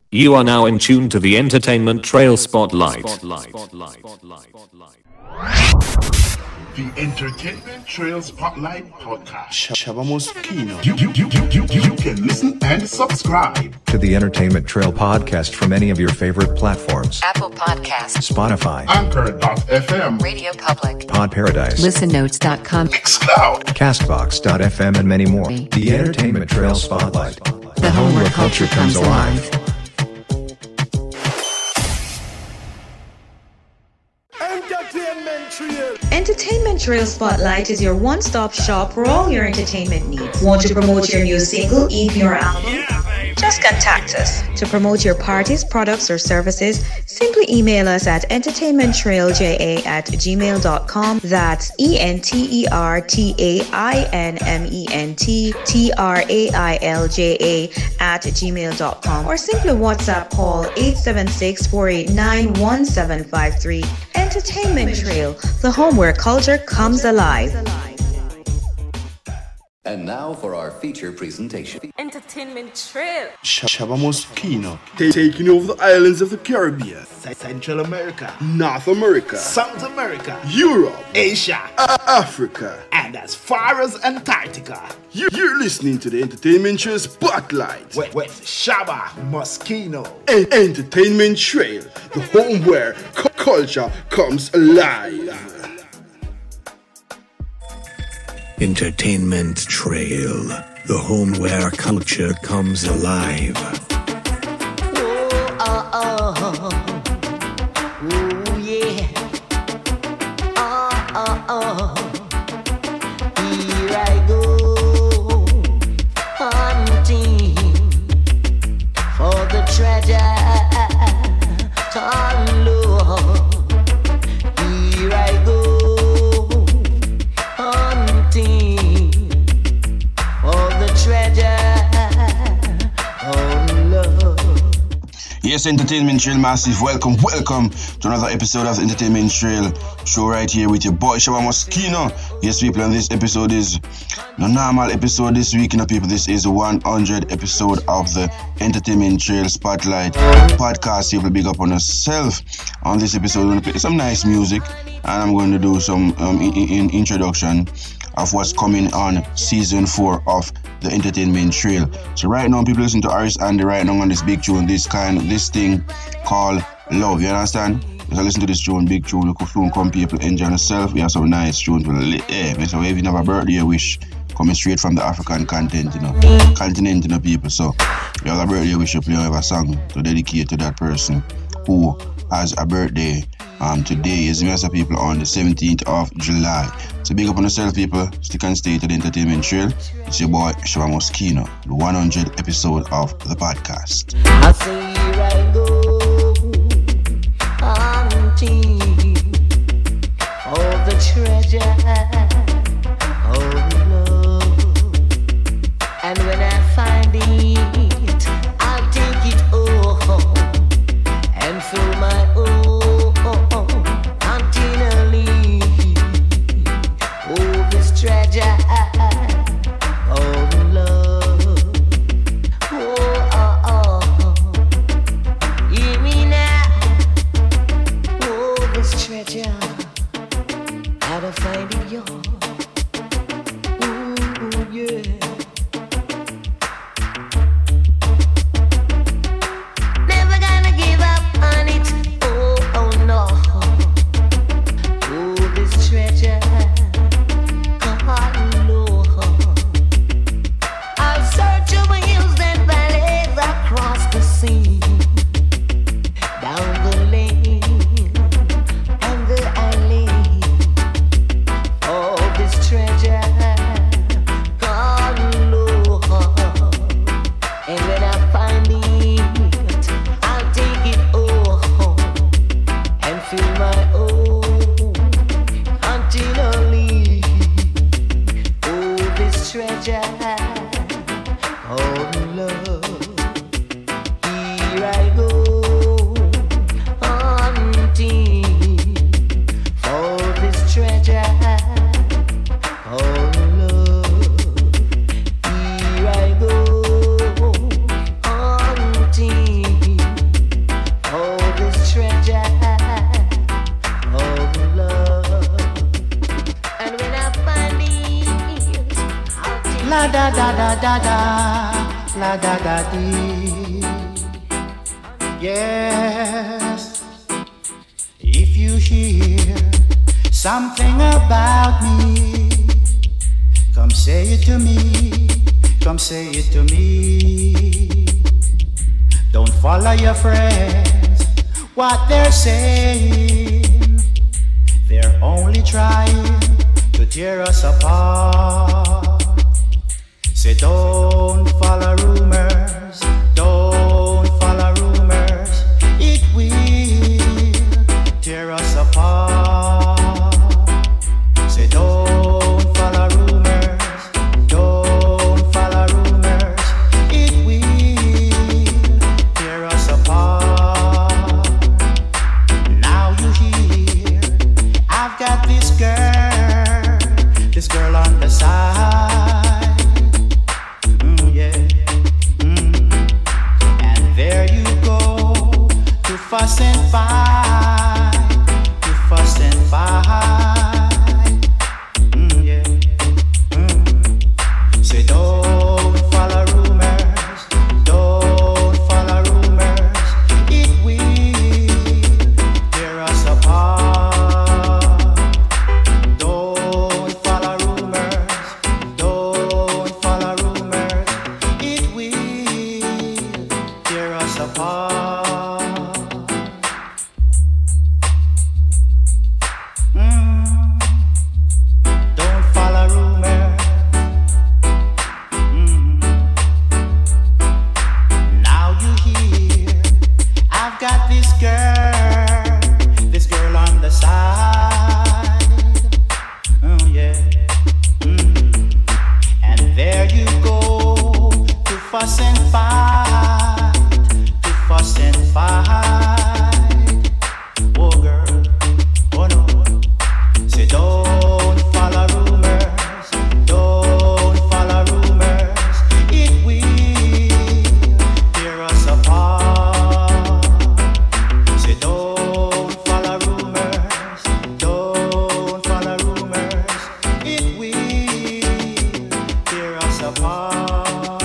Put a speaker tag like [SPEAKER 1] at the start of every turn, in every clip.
[SPEAKER 1] You are now in tune to the Entertainment Trail Spotlight.
[SPEAKER 2] The Entertainment Trail Spotlight Podcast.
[SPEAKER 3] Shaba Moschino.
[SPEAKER 2] You can listen and subscribe
[SPEAKER 4] to the Entertainment Trail Podcast from any of your favorite platforms.
[SPEAKER 5] Apple Podcasts,
[SPEAKER 4] Spotify,
[SPEAKER 2] Anchor.fm,
[SPEAKER 5] Radio Public,
[SPEAKER 4] Pod Paradise,
[SPEAKER 5] ListenNotes.com,
[SPEAKER 2] Mixcloud,
[SPEAKER 4] Castbox.fm, and many more. The Entertainment Trail Spotlight.
[SPEAKER 5] the home where culture comes alive.
[SPEAKER 6] Entertainment Trail Spotlight is your one-stop shop for all your entertainment needs. Want to promote your new single, EP, or album? Just contact us. To promote your parties, products, or services, simply email us at entertainmenttrailja@gmail.com. That's entertainmenttrailja@gmail.com, or simply WhatsApp call 876-489-1753. Entertainment Trail, the home where culture comes alive.
[SPEAKER 7] And now for our feature presentation.
[SPEAKER 8] Entertainment Trail.
[SPEAKER 3] Shaba Moschino. Taking over the islands of the Caribbean,
[SPEAKER 9] Central America,
[SPEAKER 3] North America,
[SPEAKER 9] South America,
[SPEAKER 3] Europe,
[SPEAKER 9] Asia,
[SPEAKER 3] Africa,
[SPEAKER 9] and as far as Antarctica.
[SPEAKER 3] You're listening to the Entertainment Trail Spotlight
[SPEAKER 9] with Shaba Moschino.
[SPEAKER 3] Entertainment Trail, the home where culture comes alive.
[SPEAKER 10] Entertainment Trail, the home where culture comes alive.
[SPEAKER 11] Yeah. Here I go, hunting for the treasure. Turn low. Here I go.
[SPEAKER 3] Yes, Entertainment Trail Massive, welcome to another episode of the Entertainment Trail show right here with your boy Shaba Moschino. Yes, people, and this episode is the normal episode this week, people. This is the 100th episode of the Entertainment Trail Spotlight podcast. You will big up on yourself. On this episode, I'm going to play some nice music, and I'm going to do some introduction of what's coming on season 4 of the Entertainment Trail. So right now, people listen to Aris Andy right now on this big tune, this thing called Love. You understand? As I listen to this tune, big tune, you could soon come people enjoy yourself. We have some nice tunes for the so if you have a birthday wish coming straight from the African continent, people. So you have a birthday wish, you play a song to dedicate to that person who has a birthday. Today is the people on the 17th of July. So big up on yourself, people. Stick and stay to the Entertainment Trail. It's your boy Shaba Moschino, the 100th episode of the podcast.
[SPEAKER 11] I say here I go, hunting for the treasure of love, and when I find it, I'll take it home and fill my own. Treasure of love. Hear me now. This treasure, how to find it yours. da da da, la da da dee. Yes, if you hear something about me, come say it to me, come say it to me. Don't follow your friends, what they're saying. They're only trying to tear us apart. Say don't follow rumors, don't follow rumors. It will tear us apart. Say don't follow rumors, don't follow rumors. It will tear us apart. Now you hear, I've got this girl on the side. Yeah. And there you go, to fuss and fight, to fuss and fight. Yeah. Say don't follow rumors, don't follow rumors. It will tear us apart. Don't follow rumors, don't follow rumors. It will tear us apart. Don't follow rumors. Now you hear, I've got this girl on the side. Oh yeah. And there you go, to fuss and fight, to fuss and fight. Oh girl, oh no. Say don't follow rumors, don't follow rumors. It will tear us apart. Say don't follow rumors, don't follow rumors. It will tear us apart.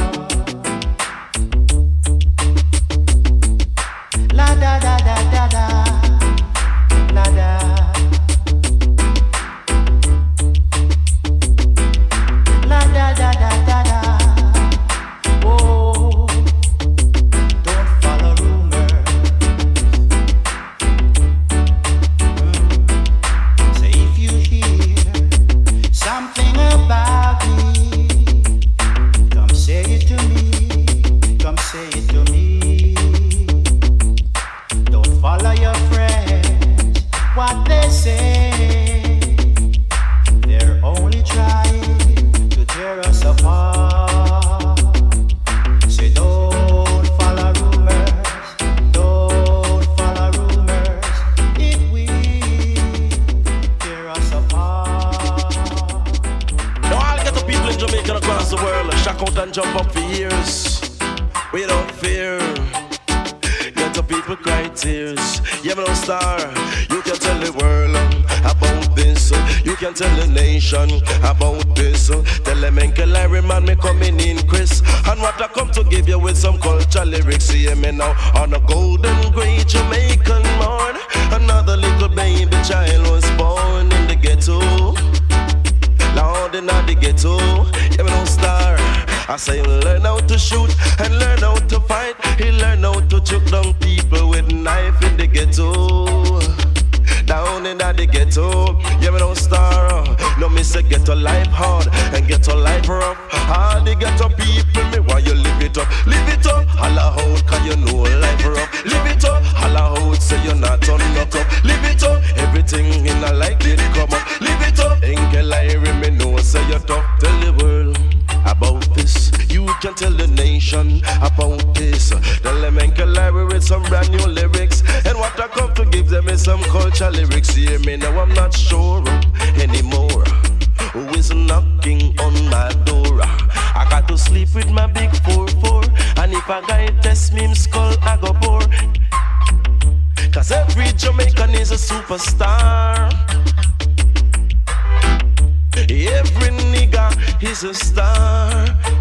[SPEAKER 11] La da da da da da, la da. La da da da da da. Oh, don't follow rumors. Say if you hear something about me, come say it to me, come say it to me. Don't follow your friends, what they say. They're only trying to tear us apart. Say don't follow rumors, don't follow rumors. It will tear us apart.
[SPEAKER 8] Now I'll get the people in Jamaica and across the world shock out and jump up for years without fear. Get the people cry tears. Yeah, no star. You can tell the world about this. You can tell the nation about this. Tell them Uncle Larry man me coming in Chris. And what I come to give you with some culture lyrics. See me now on a golden great Jamaican morn. Another little baby child was born in the ghetto. Lord in the ghetto. Yeah, me no star. I say learn how to shoot and learn how to fight. He learn how to choke down people with knife in the ghetto. Down in the ghetto, yeah me don't star. No me say ghetto life hard and ghetto life rough. All the ghetto people, me why you live it up, live it up. Holla out 'cause you know life rough. Live it up, holla out say you're not turn up. Live it up, everything in a life did come up. Live it up, Uncle Larry me know say you're tough. Tell the world about this. You can tell the nation about this. Tell them Uncle Larry with some brand new lyrics. And what I come to give them is some culture lyrics. Hear me now, I'm not sure anymore who is knocking on my door. I got to sleep with my big 4-4. And if a guy test me, him skull, I go bore. 'Cause every Jamaican is a superstar. Every nigga is a star.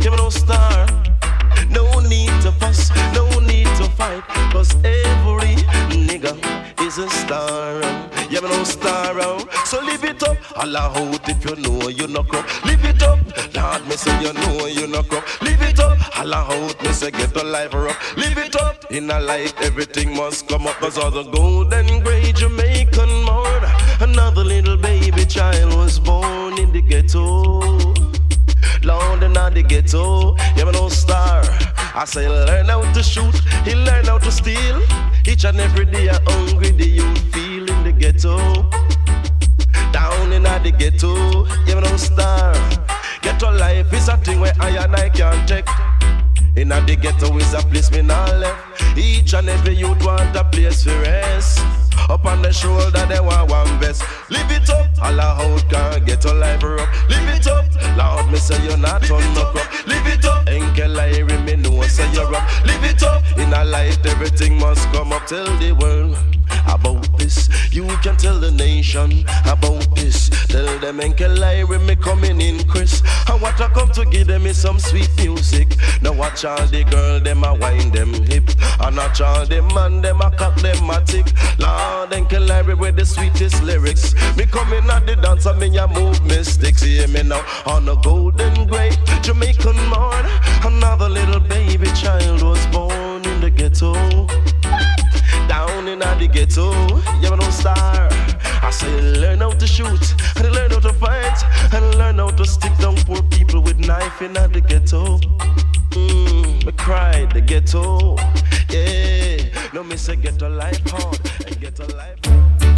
[SPEAKER 8] You know, star. No need to fuss, no need to fight, cause every nigga is a star. You know, star. So live it up, Allah out if you know you no crop. Live it up, Lord me say you know you no crop. Live it up, Allah out me say get a life up. Live it up, in a life everything must come up. Cause all the golden grey Jamaican murder. Another little baby child was born in the ghetto. Lord in the ghetto, you know, star. I say learn how to shoot, he learn how to steal. Each and every day a hungry the youth feel in the ghetto. Down in the ghetto, you know, star. Ghetto life is a thing where I and I can't take. In the ghetto is a place me not left. Each and every youth want a place for rest. Up on the shoulder they want one vest. Live it up, Allah out can't get a life up. Live it up, Lord me say you're not on no crop. Live it up, Enkel Irie me know say you're up. Live it up, in a life everything must come up. Tell the world about this. You can tell the nation about this. Tell them Enkel Irie me coming in Chris. And what I come to give them is some sweet music. Now watch all the girl them a wind them hip. And watch all the man them a cock them a tick. Lord Enkel Irie with the sweetest lyrics. Me coming at the dance and me a move mistakes. Hear me now on a golden grey Jamaican morn. Another little baby child was born in the ghetto. Down in the ghetto, you know, star. I say learn how to shoot, and learn how to fight, and learn how to stick down poor people with knife in the ghetto. Me cry the ghetto, yeah. No me say get a life hard, and get a life hard.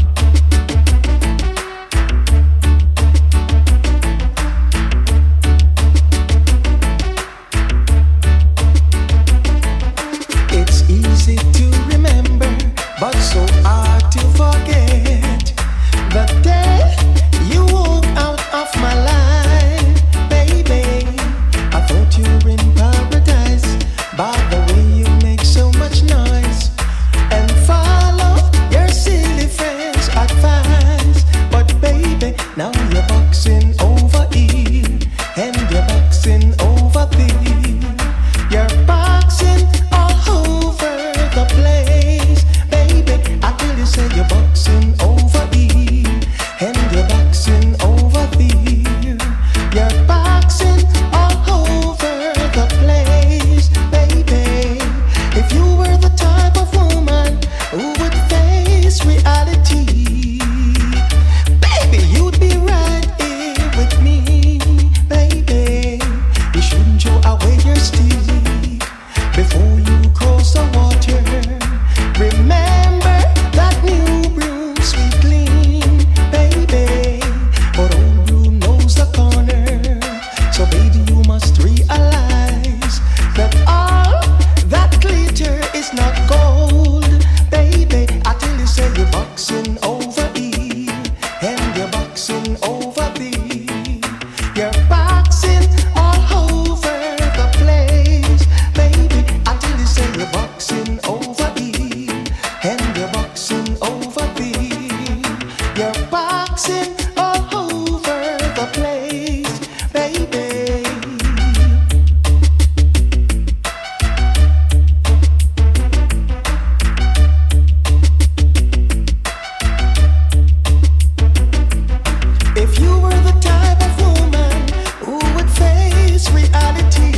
[SPEAKER 11] It's easy to remember, but so hard to forget the day you walked out of my life, baby. I thought you were in paradise by the way you make so much noise and follow your silly friends' advice. But baby, now you're boxing over here and you're boxing over there. You're boxing all over the place, baby. I tell you, say you're boxing over here and you're boxing over there. You're boxing all over the place, baby. If you were the type of woman who would face reality, baby, you'd be right here with me, baby. You shouldn't show away your stick before you cross the water. Remember that new broom sweet clean, baby. But old broom knows the corner. So baby, you must realize that all that glitter is not gold, baby. I tell you, say you're boxing over here and you're boxing over there. You're boxing all over the place, baby. I tell you, say you're boxing over here and you're boxing over there. You're boxing all over the place, baby. If you were the type of woman who would face reality,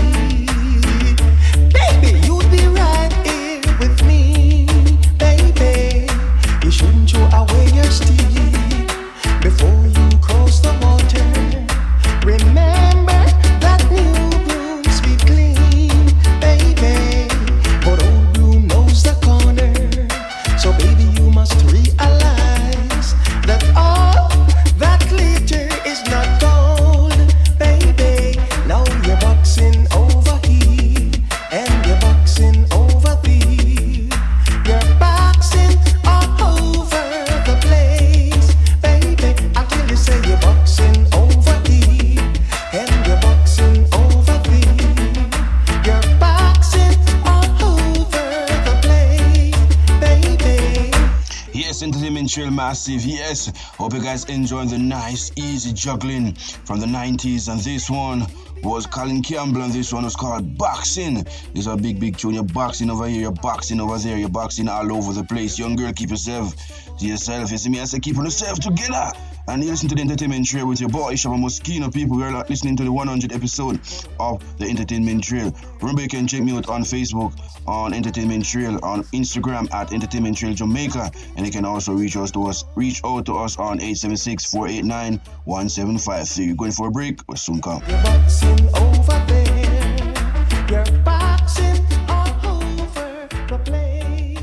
[SPEAKER 11] baby, you'd be right here with me, baby. You shouldn't throw away your stick before you cross the water. Remember that new broom sweet clean, baby. But old broom knows the corner. So baby, you must realize that all that glitter is not gold, baby. Now you're boxing over here and you're boxing over there. You're boxing all over the place, baby. I tell you, say you're boxing over here and you're boxing over there. You're boxing all over the place, baby.
[SPEAKER 3] Yes, Entertainment Trail Massive, yes. Hope you guys enjoying the nice, easy juggling from the 90s. And this one was Colin Campbell, and this one was called Boxing. This is a big tune. You're boxing over here, you're boxing over there, you're boxing all over the place. Young girl, keep yourself to yourself. You see me, I say keep on yourself together. And you listen to the Entertainment Trail with your boy Shabba Moschino. People, we're listening to the 100th episode of the Entertainment Trail. Remember, you can check me out on Facebook on Entertainment Trail, on Instagram at Entertainment Trail Jamaica, and you can also reach out to us on 876-489-1753. You're going for a break? We'll soon come.
[SPEAKER 11] You're boxing over there. You're boxing all over the place.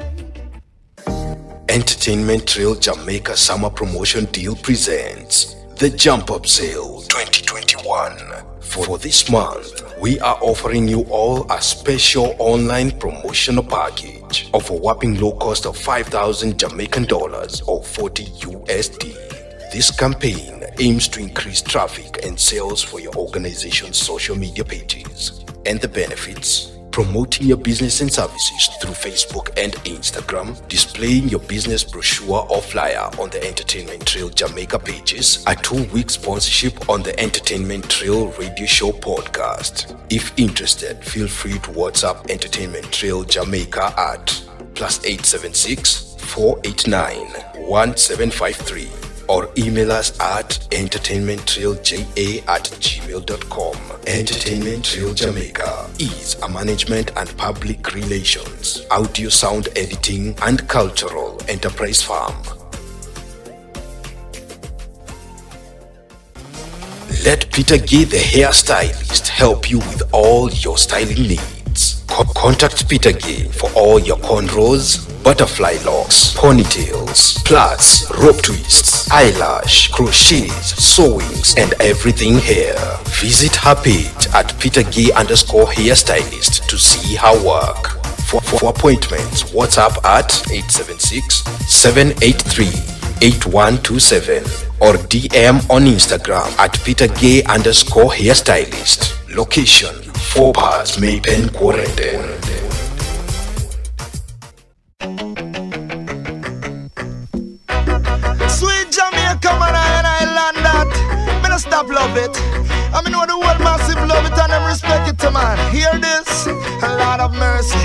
[SPEAKER 12] Entertainment Trail Jamaica Summer Promotion Deal presents the Jump Up Sale 2021. For this month, we are offering you all a special online promotional package of a whopping low cost of 5,000 Jamaican dollars or 40 USD. This campaign aims to increase traffic and sales for your organization's social media pages. And the benefits: promoting your business and services through Facebook and Instagram, displaying your business brochure or flyer on the Entertainment Trail Jamaica pages, a 2-week sponsorship on the Entertainment Trail radio show podcast. If interested, feel free to WhatsApp Entertainment Trail Jamaica at +876 489 1753 or email us at entertainmenttrailja@gmail.com. Entertainment Trail Jamaica is a management and public relations, audio sound editing and cultural enterprise firm. Let Peter Gay, the hairstylist, help you with all your styling needs. Contact Peter Gay for all your cornrows, butterfly locks, ponytails, plaits, rope twists, eyelash, crochets, sewings, and everything hair. Visit her page at petergay_hairstylist to see her work. For appointments, WhatsApp at 876-783-8127 or DM on Instagram at petergay_hairstylist. Location: 4 Parts Maypen Quarantine.
[SPEAKER 11] Sweet Jamaica, man, and I land that. Me no stop love it. I mean, know the world massive love it and them respect it, man. Hear this? A lot of mercy.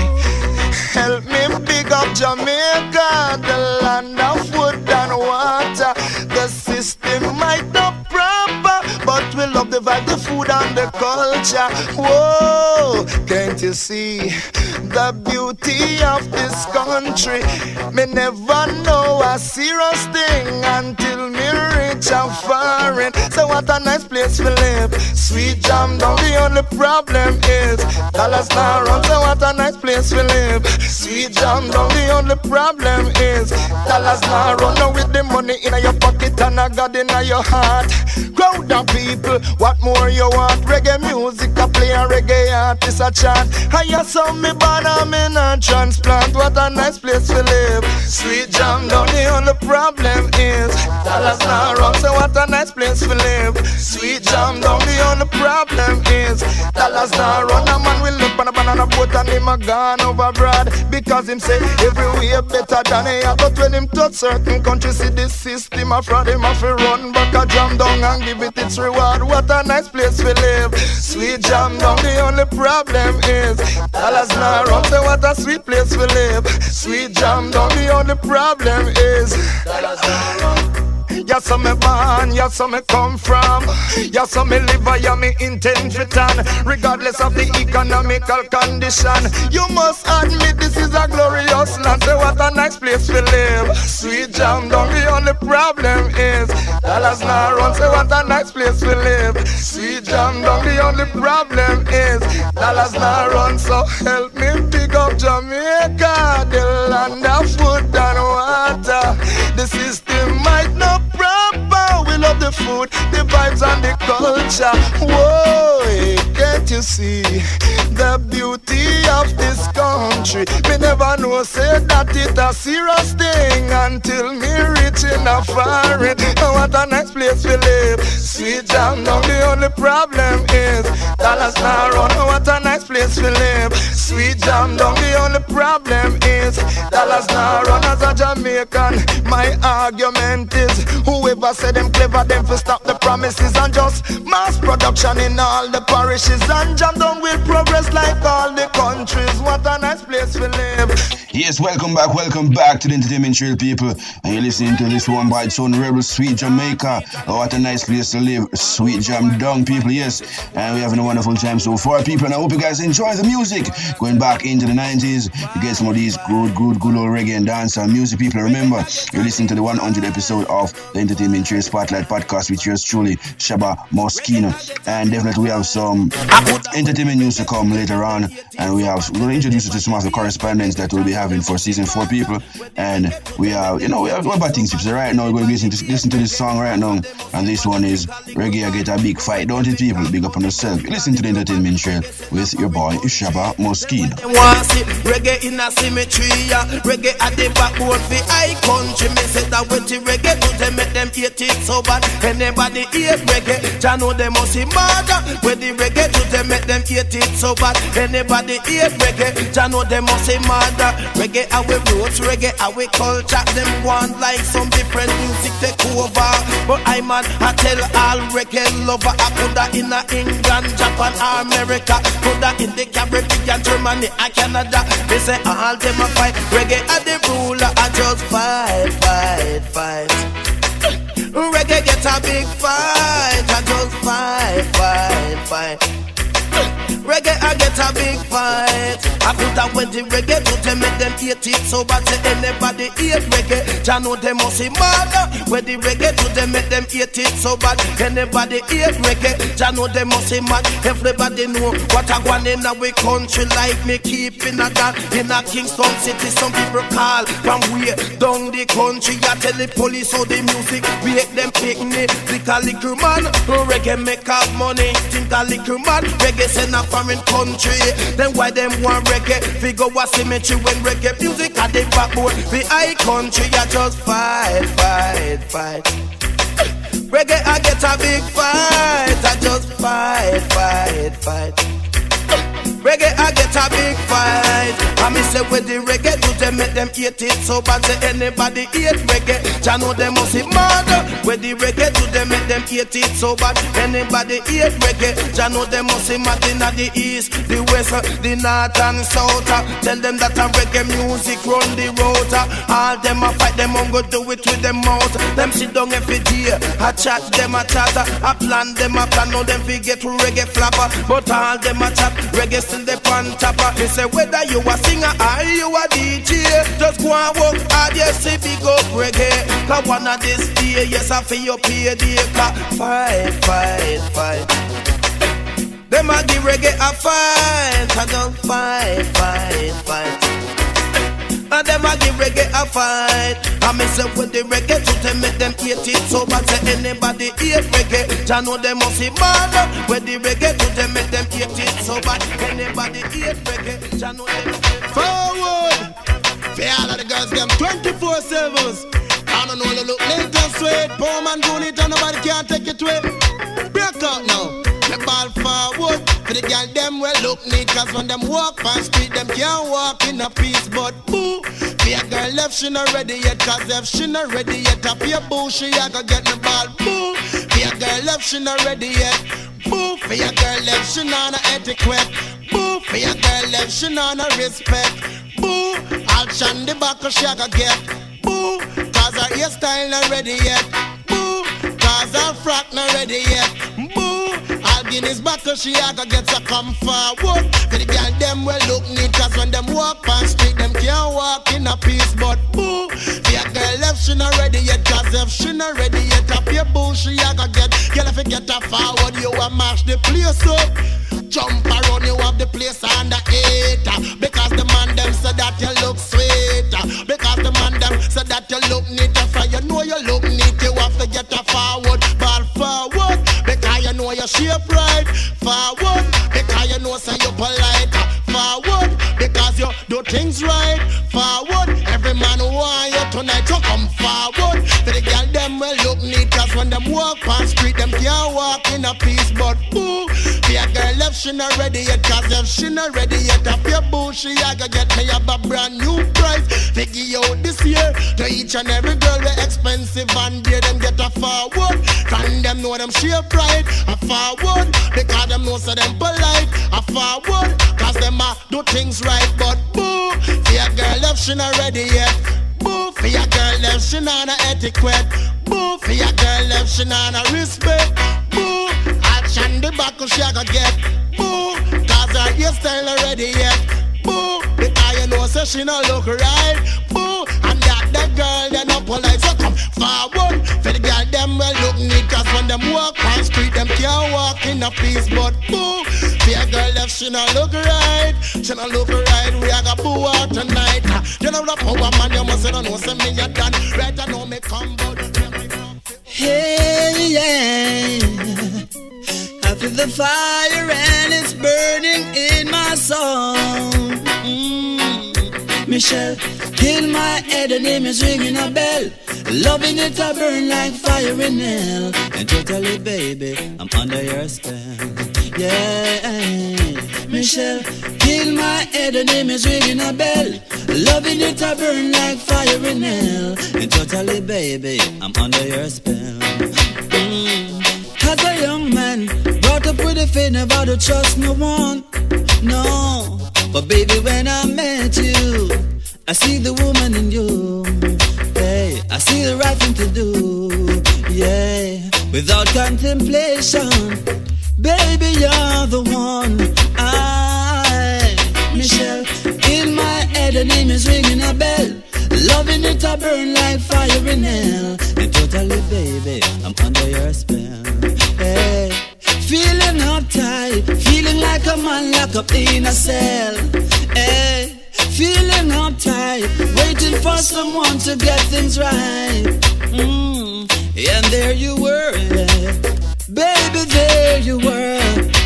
[SPEAKER 11] Help me big up Jamaica, the land of wood and water. The system might not proper, but we love the vibe, the food and the culture. Whoa, can't you see the beauty of this country? Me never know a serious thing until me reach a foreign. So what a nice place to live. Sweet Jam down, the only problem is dollars now run. So what a nice place to live. Sweet Jam down, the only problem is dollars now run. Now with the money in your pocket and a God in your heart. Crowd of people, what more you want? Reggae music, I play a reggae artist a chant. I saw me born and me not transplant. What a nice place to live. Sweet Jam down, the only problem is dollars now run. So what a nice place to live. Sweet Jam down, the only problem is dollars now run. A man will look on a banana boat and him a gone over broad, because him say everywhere better than he. But when him touch certain countries, see this system a fraud, him have to run back a jam down and give it its reward. What a nice place to live. Sweet Jam down, the only problem is dollars now run. So what a sweet place to live. Sweet Jam down, the only problem is dollars now run. Yeah, so me born, yeah, so me come from. Yeah, so me live, yeah, me intend to turn. Regardless of the economical condition, you must admit this is a glorious land. So what a nice place to live. Sweet Jam down, the only problem is dollars now run. So what a nice place to live. Sweet Jam down, the only problem is dollars now run. So help me pick up Jamaica, the land of food and water. The system might not proper, we love the food, the vibes and the culture. Whoa, can't you see the beauty of this country? Me never know say that it a serious thing until me reach in a foreign. What a nice place we live. Sweet Jam down, the only problem is dollars now run. What a nice place we live. Sweet Jam down, the only problem is dollars now run. As a Jamaican, my argument is whoever
[SPEAKER 13] Shabba say them clever, them for stop the promises and just mass production in all the parishes and jam down with progress like all the countries. What a nice place to live.
[SPEAKER 3] Yes, welcome back to the Entertainment Trail, people. And you're listening to this one by its own Rebel, Sweet Jamaica. Oh, what a nice place to live. Sweet Jam Down, people, yes. And we're having a wonderful time so far, people. And I hope you guys enjoy the music. Going back into the 90s, you get some of these good old reggae and dance and music, people. Remember, you're listening to the 100th episode of the Entertainment Trail Spotlight Podcast with yours truly, Shabba Moschino. And definitely we have some entertainment news to come later on. And we're going to introduce you to some of the correspondents that we'll be having for season 4, people. And we have what about things, so right now we're going to listen to this song right now, and this one is Reggae I Get a Big Fight, don't it, people? Big up on yourself. You listen to the Entertainment Trail with your boy Shabba Moschino.
[SPEAKER 14] Reggae in a symmetry, reggae at the backbone for high country. Me say that with the reggae to them make them hate it so bad. Anybody hate reggae, Jah know them must see murder. With the reggae to them make them hate it so bad. Anybody hate reggae, Jah know them must see murder. Reggae our roots, reggae our culture. Them want like some different music take over. But I man, I tell all reggae lover, I coulda in a England, Japan, America, coulda in the Caribbean, Germany, and Canada. They say all them a fight. Reggae are the ruler, I just fight. Reggae get a big fight, I just fight. Reggae I get a big fight. I put that when the reggae to them make them hate it so bad. Say anybody hate reggae, Jah know them must see murder. When the reggae to them make them hate it so bad. Anybody hate reggae, Jah know them must see mad. Everybody know what I want in our country. Like me keeping a gun in a Kingston city. Some people call from way down the country. I tell the police how the music make them pick me. Think a little man, reggae make up money. Think a little man, reggae send a foreign country. Then why them want reggae? Figure what symmetry when reggae music at the backbone. The high country, I just fight. Reggae I get a big fight, I just fight. Reggae I get a big fight. I me say with the reggae to them make them hate it so bad. Say anybody hate reggae, Jah know them must see murder. With the reggae to them make them hate it so bad. Anybody hate reggae, Jah know them must see mad in the east, the west, the north and south. Tell them that a reggae music run the road. All them a fight, them on go do it with them mouth. Them sit down every day, I chat them a chat, I plan them a plan. Now them forget reggae flapper, but all them a chat reggae still the pan tapper. They say whether you a singer or you a DJ, just go and work hard, yes, see big up reggae. Cause one of this day, yes, I feel your pay day. Fight. Them a give reggae a fight, I don't fight. And them a give reggae a fight. I me say with the reggae to them make them hate it so bad. Say anybody hate reggae, Jah know them must see murder. With the reggae to them make them hate it so bad. Anybody hate reggae, Jah know them must see
[SPEAKER 15] forward. For all of the girls them 24/7s. I don't know you look late and sweet. Poor man doing it and nobody can take it away. Break out now. The ball forward. For the girl them well look neat. Cause when them walk on street them can't walk in a peace. But boo, for your girl left she not ready yet. Cause if she not ready yet, up your boo she a go get the ball. Boo, for your girl left she not ready yet. Boo, for your girl left she not no etiquette. Boo, for your girl left she not no respect. Boo, I'll shine the back of she a go get. Boo, cause her hairstyle not ready yet. Boo, cause her frock not ready yet. Boo, I'll give his back cause she a go get so come forward. Cause the girl them well look neat. Cause when them walk on street them can't walk in a peace. But boo, your girl left she not ready yet. Cause if she not ready yet, up your boo she a go get. Girl if you get her forward you a mash the place up. Jump around you have the place under 8. Because the man them say that you look sweet. Because the man them say that you look neat. For you know you look neat, you have to get a forward. Ball forward, because you know your shape right. Forward, because you know say you polite. Forward, because you do things right. Forward, every man want you tonight. So come forward. For the girl them well look neat. Cause when them walk on street them can't walk in a peace. But boo, the girl left she not ready yet. Cause if she not ready yet, up your bullshit, I gotta get me up a brand new price. Figure out this year, to each and every girl we expensive and dear, them get a forward. Can them know them share pride, a forward. Because them know so them polite, a forward. Cause them do things right, but boo, for your girl if she not ready yet. Boo, for your girl if she not a etiquette. Boo, for your girl if she not a respect. Boo, action the back she a go get. Boo, cause her hairstyle already yet. Boo, because you know so she no look right. Boo, and that girl they no polite. So come forward, for the girl them well look neat. Cause when them walk on street them can't walk in a peace. But boo, for your girl if she no look right, she no look right. We a go boo out tonight. You know the power man, you must know say me you done. Right I know me come but
[SPEAKER 14] hey, yeah. I feel the fire and it's burning in my soul. Michelle, kill my head, the name is ringing a bell. Loving it, I burn like fire in hell. And totally, baby, I'm under your spell. Yeah, Michelle, kill my head, the name is ringing a bell. Loving it, I burn like fire in hell. And totally, baby, I'm under your spell. As a young man, brought up with a faith, never to trust no one. No, but baby, when I met you, I see the woman in you. Hey, I see the right thing to do. Yeah, without contemplation, baby, you're the one. Michelle, in my head, the name is ringing a bell. Loving it, I burn like fire in hell. And totally, baby, I'm under your spell. Hey, feeling uptight, feeling like a man locked up in a cell. Hey, feeling uptight, waiting for someone to get things right. And there you were, baby, there you were.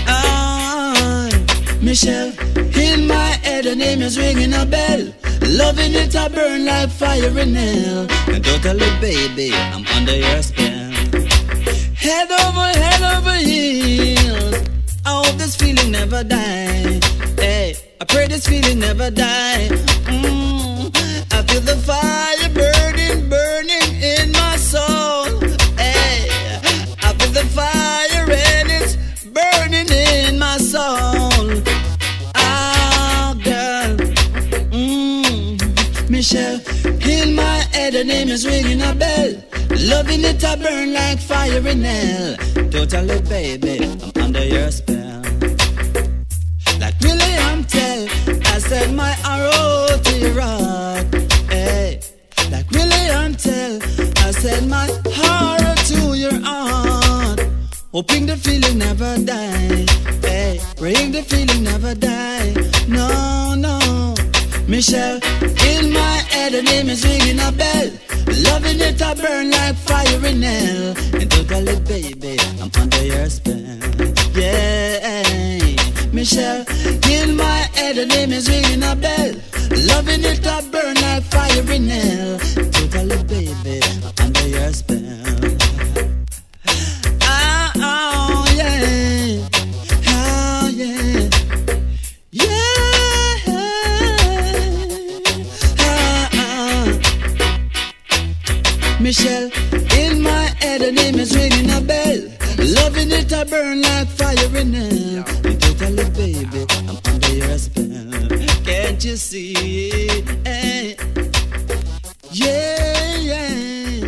[SPEAKER 14] Michelle, in my head, the name is ringing a bell. Loving it, I burn like fire in hell. And totally, baby, I'm under your spell. Head over heels. I hope this feeling never die. Hey, I pray this feeling never die. I feel the fire burning, burning in my soul. Hey, I feel the fire and it's burning in my soul. Oh, girl. Michelle, in my head, the name is ringing a bell. Loving it, I burn like fire in hell. Totally, baby, I'm under your spell. Like William Tell, I set my arrow to your heart. Hey, like William Tell, I set my arrow to your heart. Hoping the feeling never die. Hey, praying the feeling never die. No, no. Michelle, in my head, the name is ringing a bell. Loving it, I burn like fire in hell. And totally, baby, I'm under your spell. Yeah, Michelle, in my head, the name is ringing a bell. Loving it, I burn like fire in hell. Totally, baby, I'm under your spell. Oh, yeah. Oh, yeah. Yeah. Michelle, in my head, the name is ringing a bell. Loving it, I burn like fire in hell. And totally, baby, I'm under your spell. Can't you see? Hey. Yeah, yeah.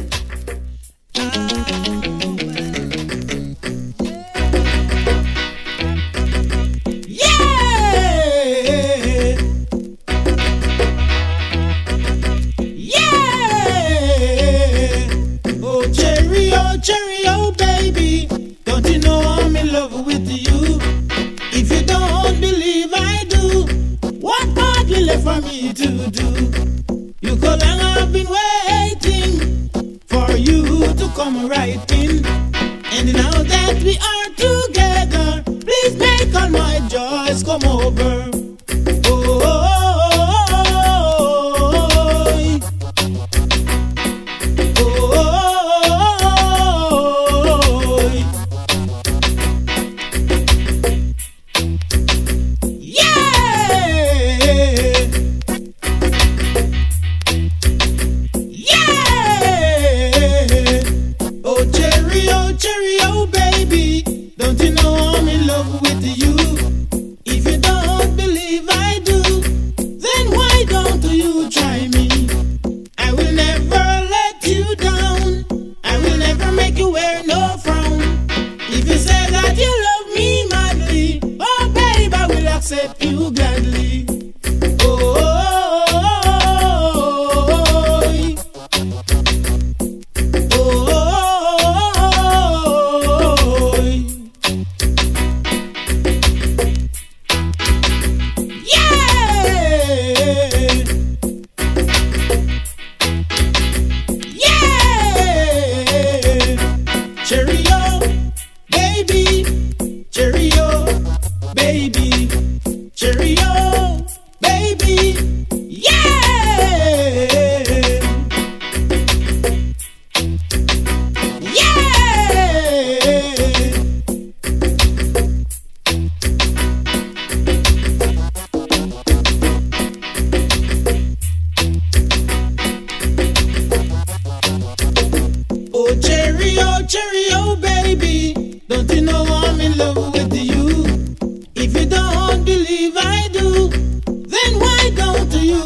[SPEAKER 16] Cherry, oh baby, don't you know I'm in love with you? If you don't believe I do, what part you left for me to do? You could have been waiting for you to come right in. And now that we are together, please make all my joys come over.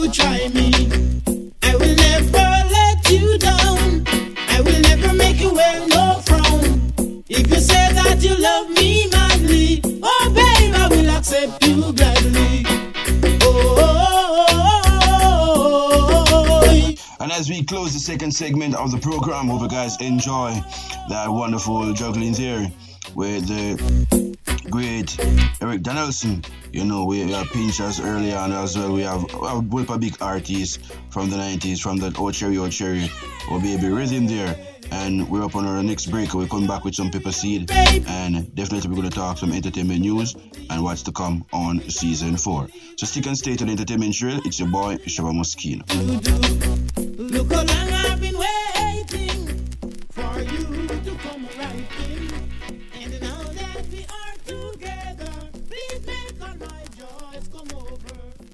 [SPEAKER 16] you try me. I will never let you down. I will never make you wear no frown. If you say that you love me madly, oh babe, I will accept you gladly.
[SPEAKER 3] And as we close the second segment of the program, hope you guys enjoy that wonderful juggling there with the great Eric Donaldson. You know, we have Pinchers earlier on as well. We have a big artists from the 90s, from that Oh Cherry, Oh Baby rhythm there. And we're up on our next break. We'll come back with some Pepper Seed, and definitely we're going to talk some entertainment news and what's to come on season 4. So stick and stay to the entertainment trail. It's your boy Shabba Moschino.
[SPEAKER 16] Look how long I've been waiting for you to come right in. And now that we are together, please make all my joys come over.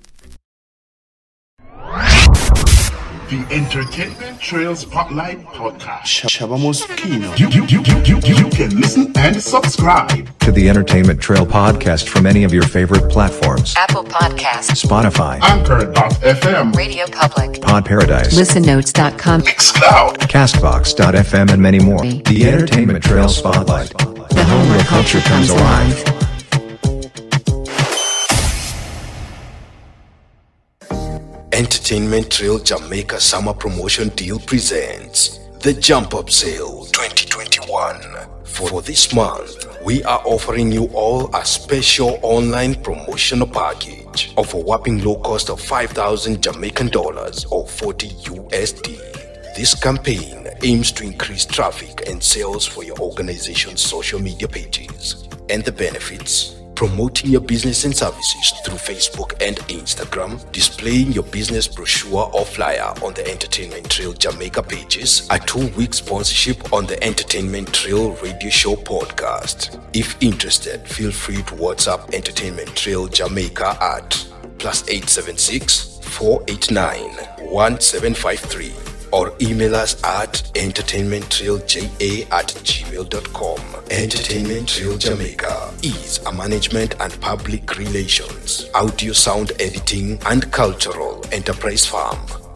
[SPEAKER 2] The Entertainment Trail Spotlight Podcast.
[SPEAKER 9] Shabba Moschino.
[SPEAKER 2] You can listen and subscribe
[SPEAKER 4] to the Entertainment Trail podcast from any of your favorite platforms.
[SPEAKER 5] Apple Podcasts,
[SPEAKER 4] Spotify,
[SPEAKER 2] Anchor.fm,
[SPEAKER 5] Radio Public,
[SPEAKER 4] Pod Paradise,
[SPEAKER 5] ListenNotes.com,
[SPEAKER 2] Mixcloud,
[SPEAKER 4] Castbox.fm, and many more. The Entertainment Trail Spotlight.
[SPEAKER 5] the home where culture comes alive.
[SPEAKER 12] Entertainment Trail Jamaica Summer Promotion Deal presents the Jump Up Sale 2021. For this month, we are offering you all a special online promotional package of a whopping low cost of 5,000 Jamaican dollars or 40 USD. This campaign aims to increase traffic and sales for your organization's social media pages. And the benefits: promoting your business and services through Facebook and Instagram, displaying your business brochure or flyer on the Entertainment Trail Jamaica pages, a 2-week sponsorship on the Entertainment Trail Radio Show podcast. If interested, feel free to WhatsApp Entertainment Trail Jamaica at +876 489 1753 or email us at entertainmenttrailja@gmail.com. Entertainment Trail Jamaica is a management and public relations, audio sound editing and cultural enterprise firm.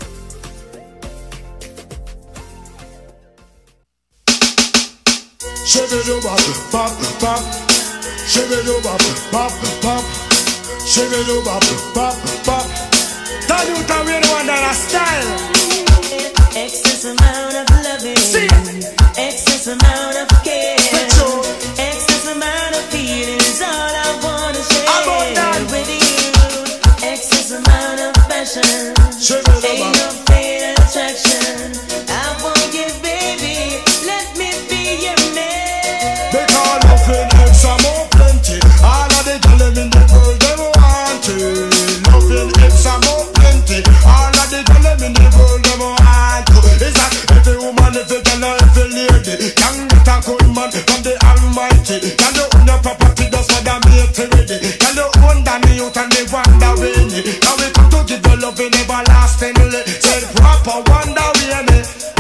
[SPEAKER 17] Excess amount of loving, excess amount of care, excess amount of feeling is all I wanna share with you. Excess amount of passion, ain't no fatal attraction. I want you, baby, let me be your man.
[SPEAKER 13] They call nothing extra more plenty. All of the girls in the world they want it. Nothing extra more plenty. All of the girls in the world they want it. Is that every woman, every girl, every lady can get a good man from the Almighty? Can you own your property just for the mate ready? Can you own the youth and the wonder rainy? Now we come to give you love in everlastingly. Said proper wonder rainy.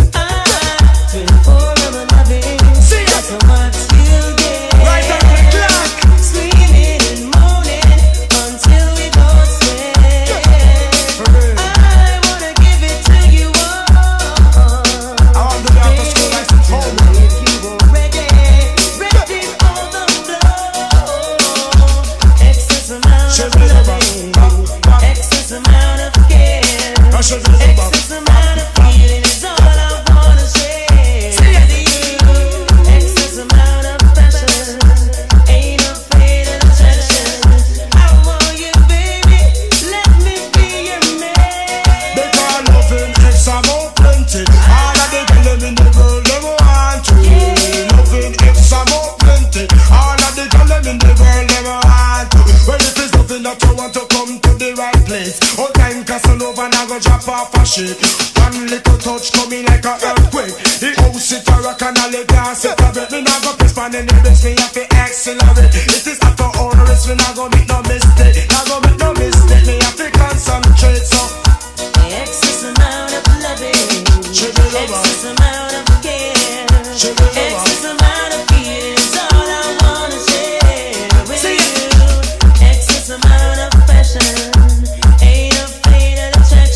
[SPEAKER 17] Forever loving, that's what you get.
[SPEAKER 13] Right on the clock,
[SPEAKER 17] screaming and moaning until we both sweat. I wanna give it to you all.
[SPEAKER 13] I want to be after school license home.
[SPEAKER 17] If you were ready for the blow. Excess amount of loving, excess amount of care, excess amount of feeling is all I wanna share with you. Excess amount of passion, ain't no fatal attraction. I want you, baby, let me be your man.
[SPEAKER 13] They call loving extra more plenty. All of the girls in the world they want you. Loving extra more plenty. All of the girls in the world they want you. Well, if it's nothing that you want to come to the right place. All time Casanova and I go drop off a shake. One little touch coming like a earthquake. The house it a rock and all the glass it a break. Me not go piss pan in the best, me have to accelerate. It is after all the rest, me not go make no mistake. Not go make no mistake, me have to concentrate. So
[SPEAKER 17] Excess amount of loving, excess amount of care, excess amount of feeling is all I wanna share with you. Excess amount of passion, ain't no fatal attraction.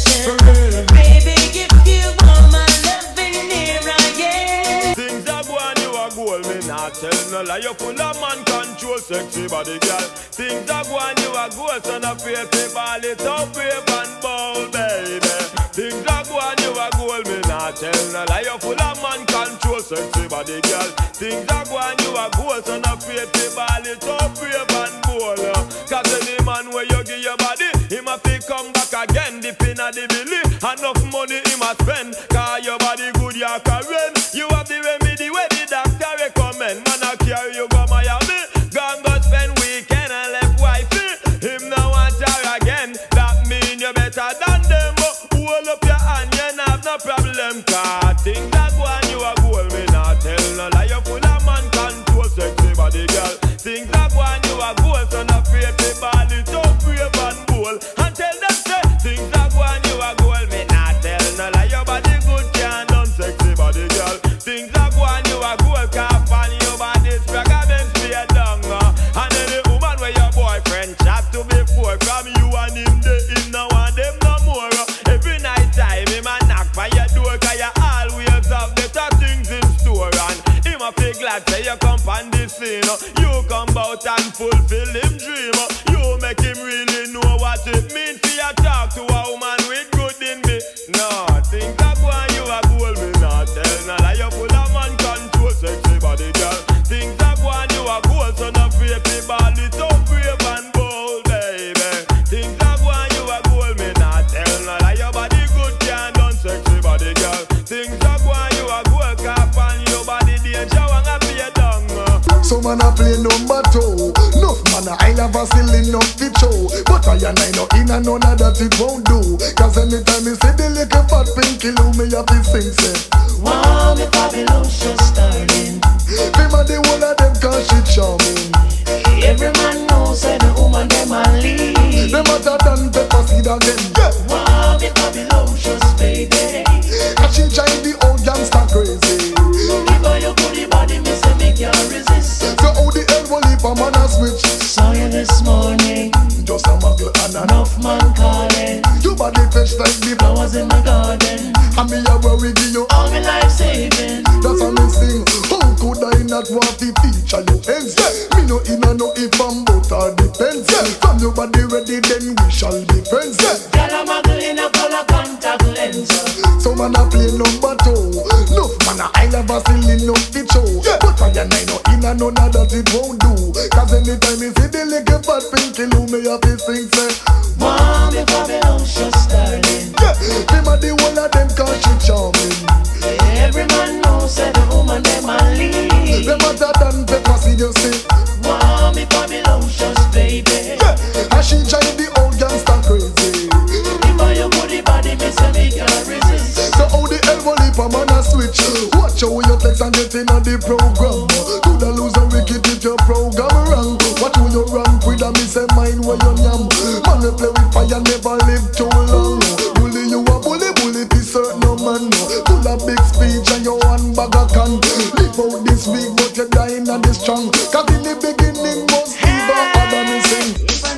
[SPEAKER 18] sexy body girl. Things are going, you are good, son of faith, ball it up, brave and bold, baby. Things are going, you are gold, me not tell no lie. You're full of man control, sexy body girl. Things are going, you are gold, son of faith, ball it up, brave and bold. Cause any man where you give your body, he must come back again, dip in a the belly. Enough money he must spend, cause your body good, you can run. You have the remedy where the doctor recommend. Man, I carry you go Miami, gone go spend weekend and left wifey. Him now want her again, that mean you better than them. Hold up your hand, you have no problem. Cause things that go on, you are gold, me not tell no lie. You full of man control, sexy body girl. Things that go on, you are gold, so not afraid to ball it up, brave and bold. And tell them say, things that go on, you are gold, me not tell no lie. Your body good, can done, sexy body girl. Things that go on, you are gold, calf on your body, spragga them straight down. And any woman where your boyfriend chat to before, from you and him, they him no want them no more. Every night time, him a knock by your door, cause you always have better things in store. And him a feel glad say you come on this scene. You come out and fulfill him dream. You make him really know what it means to you talk to a woman with good in me. No, things that go on, you a gold, me not tell no lie. You full of man control, sexy body girl. Things that go on, you a gold, so not afraid to ball it up, brave and bold, baby. Things that go on, you a gold, me not tell no lie. Your body good, can done, sexy body girl. Things that go on, you a gold, calf on your body, danger, want to be a dung.
[SPEAKER 19] So man a play number 2. Enough man I love a silly enough to show. But I and I know in and none of that it won't do. Cause anytime you see the little fat pinky loo, me have to sing say,
[SPEAKER 17] wow, me Babylon's just starting.
[SPEAKER 19] Them a the whole of them cause she charming.
[SPEAKER 17] Every man knows that the woman them a lead.
[SPEAKER 19] Them hotter than pepper seed again, yeah.
[SPEAKER 17] Wow, me Babylon's just baby.
[SPEAKER 19] And she drive the old gangster crazy.
[SPEAKER 17] Give her your goodie body, me say me can't resist.
[SPEAKER 19] So how the hell will leave a man a switch?
[SPEAKER 17] Saw you this morning,
[SPEAKER 19] just a muggle and
[SPEAKER 17] enough man calling.
[SPEAKER 19] Your body fetch like the
[SPEAKER 17] flowers in my garden.
[SPEAKER 19] And me a worry give you
[SPEAKER 17] all me life saving.
[SPEAKER 19] That's a me sing. How could I not want to feature your ends? Me no in a no if I'm but all depends. From your body ready then we shall be friends.
[SPEAKER 17] Girl a muggle in a color contact lens.
[SPEAKER 19] So man a play number 2. Enough man a I love a silly enough to show. But I and I know in a none of that it won't do. Cause anytime you see the little fat pinky loo, me have to sing say,
[SPEAKER 17] wow, me Babylon's just starting.
[SPEAKER 19] Them a the whole of them cause she charming.
[SPEAKER 17] Every man knows that the woman them a lead.
[SPEAKER 19] Them hotter than pepper seed you see.
[SPEAKER 17] Wow, me Babylon's just baby.
[SPEAKER 19] And she drive the old gangster crazy.
[SPEAKER 17] Give her your goodie body, me say me can't resist.
[SPEAKER 19] So how the hell will leave a man a switch? Watch how you flex and get in on the program. To the loser wicked if your program wrong. Watch who you rank with and me say mind where you yam. Man we play with fire never live too long. Bully you a bully, bully be certain no man. Full of big speech and you one bag of can. Live out this week but you dying and this strong. Cause in the beginning most people other me sing.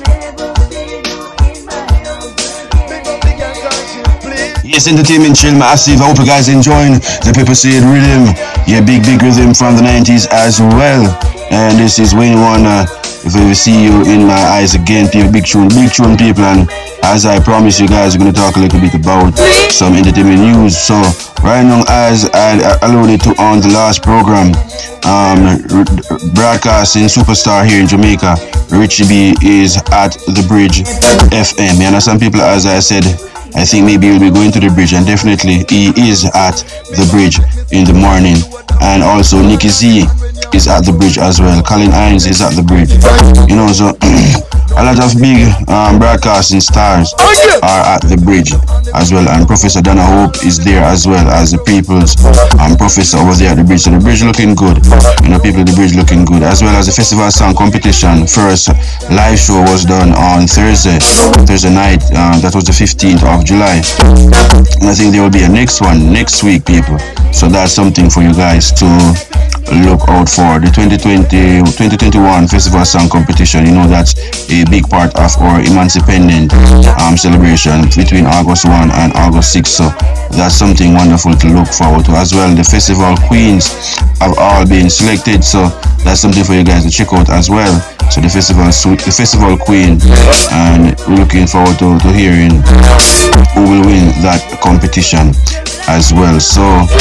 [SPEAKER 3] Yes, entertainment chill massive. I hope you guys enjoying the Pepper Seed rhythm. Yeah, big rhythm from the 90s as well. And this is Wayne Warner. If I see you in my eyes again, people, big tune people. And as I promised you guys, we're gonna talk a little bit about some entertainment news. So right now, as I alluded to on the last program, broadcasting superstar here in Jamaica, Richie B is at the Bridge FM. And some people, as I said, I think maybe he'll be going to the Bridge, and definitely he is at the Bridge in the morning. And also Nicky Z is at the Bridge as well. Colin Hines is at the Bridge. You know, so a lot of big broadcasting stars are at the Bridge as well. And Professor Dana Hope is there as well as the people's professor over there at the Bridge. So the Bridge looking good. You know, people at the Bridge looking good. As well as the festival song competition. First live show was done on Thursday night. That was the 15th of July. And I think there will be a next one next week, people. So that's something for you guys to look out for. The 2021 Festival Song Competition, you know, that's a big part of our Emancipendent celebration between August 1 and August 6. So that's something wonderful to look forward to as well. The festival queens have all been selected, so that's something for you guys to check out as well. So the festival queen, and we're looking forward to hearing who will win that competition as well. So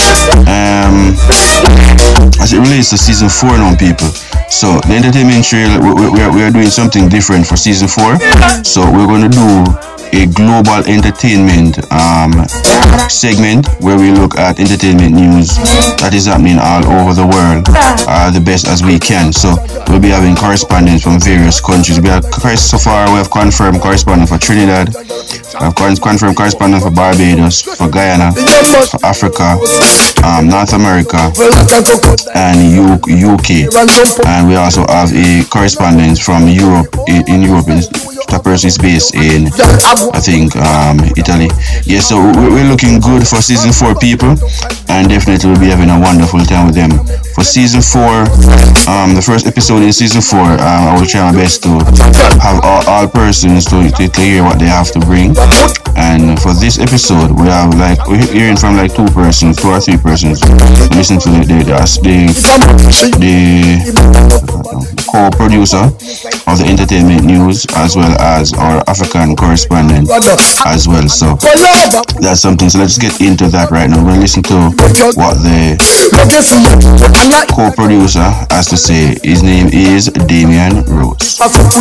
[SPEAKER 3] as it relates to season 4 now, people, so the entertainment trail, we are doing something different for season 4. So we're going to do a global entertainment segment where we look at entertainment news that is happening all over the world the best as we can. So we'll be having correspondents from various countries. So far we have confirmed correspondent for Trinidad, we have confirmed correspondent for Barbados, for Guyana, for Africa, North America, and UK. And we also have a correspondent from Europe. In Europe, that person is based in, I think, Italy. Yeah, so we're looking good for season 4, people, and definitely we'll be having a wonderful time with them. For season 4, the first episode in season 4, I will try my best to have all persons to hear what they have to bring. And for this episode, we're hearing from like 2 or 3 persons to listen to the co-producer of the entertainment news, as well as our African correspondent as well. So that's something. So let's get into that right now. We'll listen to what the co-producer has to say. His name is Damian Rose.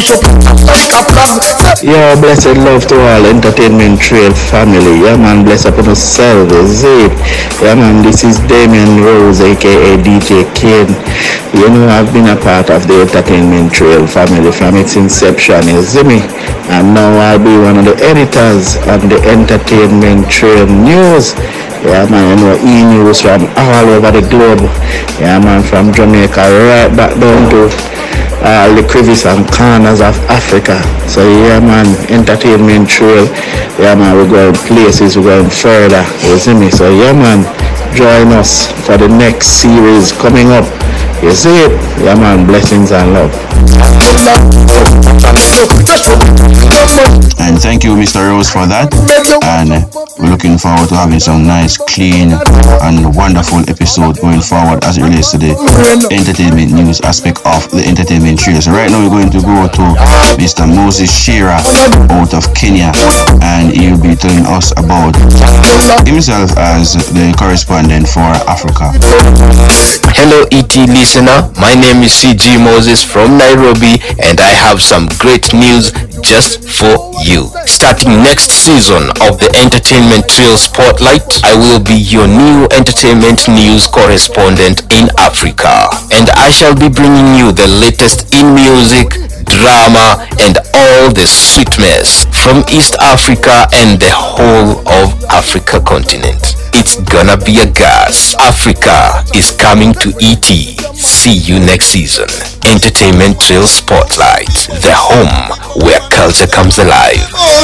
[SPEAKER 20] Yeah, blessed love to all Entertainment Trail family. Yeah, man, bless upon yourself. Is it? Yeah, man, this is Damian Rose, aka DJ Kane. You know, I've been a part of the Entertainment Trail family from its inception, you see me? And now I'll be one of the editors on the Entertainment Trail News. Yeah, man, you know, E-News from all over the globe. Yeah, man, from Jamaica right back down to the crevices and corners of Africa. So, yeah, man, Entertainment Trail. Yeah, man, we're going places, we're going further. You see me? So, yeah, man, join us for the next series coming up. You see it? Yeah, man, blessings and love.
[SPEAKER 3] And thank you, Mr. Rose, for that. And we're looking forward to having some nice, clean, and wonderful episode going forward as it relates to the entertainment news aspect of the entertainment trail. So right now we're going to go to Mr. Moses Shearer out of Kenya, and he'll be telling us about himself as the correspondent for Africa.
[SPEAKER 21] Hello ET listener, my name is CG Moses from Nairobi, and I have some great news just for you. Starting next season of the Entertainment Trail Spotlight, I will be your new entertainment news correspondent in Africa, and I shall be bringing you the latest in music, drama, and all the sweetness from East Africa and the whole of Africa continent. It's gonna be a gas. Africa is coming to ET. See you next season. Entertainment Trail Spotlight, the home where culture comes alive.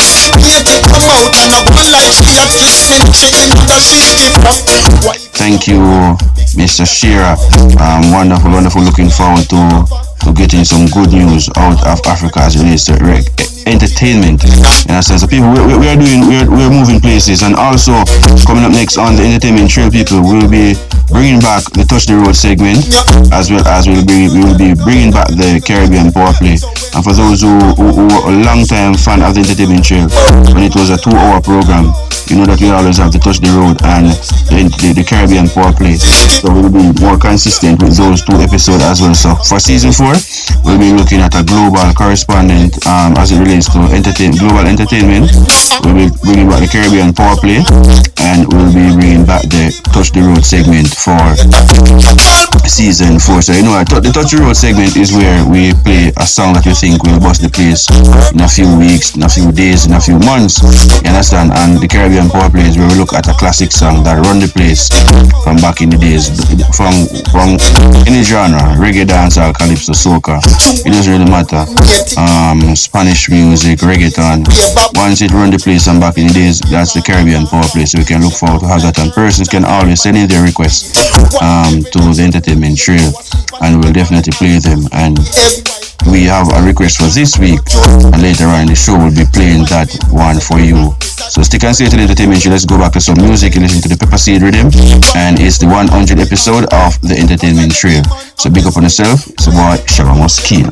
[SPEAKER 3] Thank you, Mr. Shearer. Wonderful. Looking forward to getting some good news out of Africa as it relates to entertainment. In a sense, so people, we're moving places, and also coming up next on the Entertainment Trail, people, we'll be bringing back the Touch the Road segment, as well as we will be bringing back the Caribbean Power Play. And for those who are a long time fan of the Entertainment Trail, when it was a 2-hour program, you know that we always have the Touch the Road and the Caribbean Power Play. So we'll be more consistent with those 2 episodes as well. So for season 4, we'll be looking at a global correspondent as it relates to global entertainment. We'll be bringing back the Caribbean Power Play, and we'll be bringing back the Touch the Road segment for season 4. So you know, the Touch the Road segment is where we play a song that you think will bust the place in a few weeks, in a few days, in a few months. You understand? And the Caribbean Caribbean Power Plays, where we look at a classic song that run the place from back in the days, from any genre, reggae, dancehall, calypso, soca. It doesn't really matter. Spanish music, reggaeton. Once it run the place from back in the days, that's the Caribbean Power Play. So we can look forward to have that, and persons can always send in their requests to the entertainment trail, and we'll definitely play them. And we have a request for this week, and later on in the show we'll be playing that one for you. So stick and stay to the entertainment show. Let's go back to some music and listen to the Pepper Seed Rhythm, and it's the 100th episode of the entertainment trail. So big up on yourself. It's a boy Shabba Muskeno.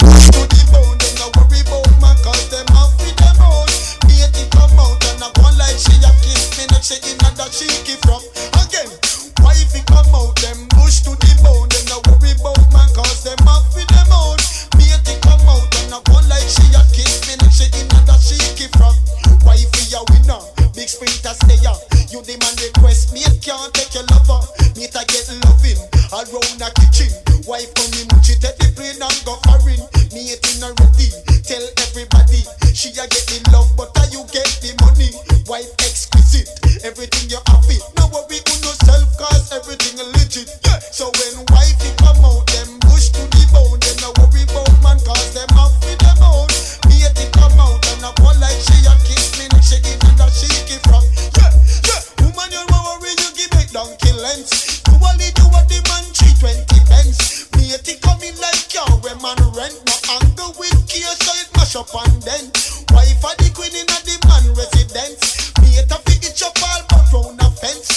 [SPEAKER 1] You demand request, me can't take your lover. Me to get loving around the kitchen. Wife come in, she take the plane and go foreign. Me ain't in ready. Tell everybody she a get the love, but you get the money. Wife exquisite, everything you have it. No worry on yourself, cause everything legit. Yeah. So when wife come out, them bush to the bone. Then no worry about man, cause them have with them own. Me ain't come out and I go like she a kiss me, she in and she give from. Woman, you worry, you give it donkey length. You only do what the man 320 pence. Me a think coming like you when man rent. No anger with care, so it mash up and then. Wife of the queen in the man residence. Me a to fit it up all but round a fence.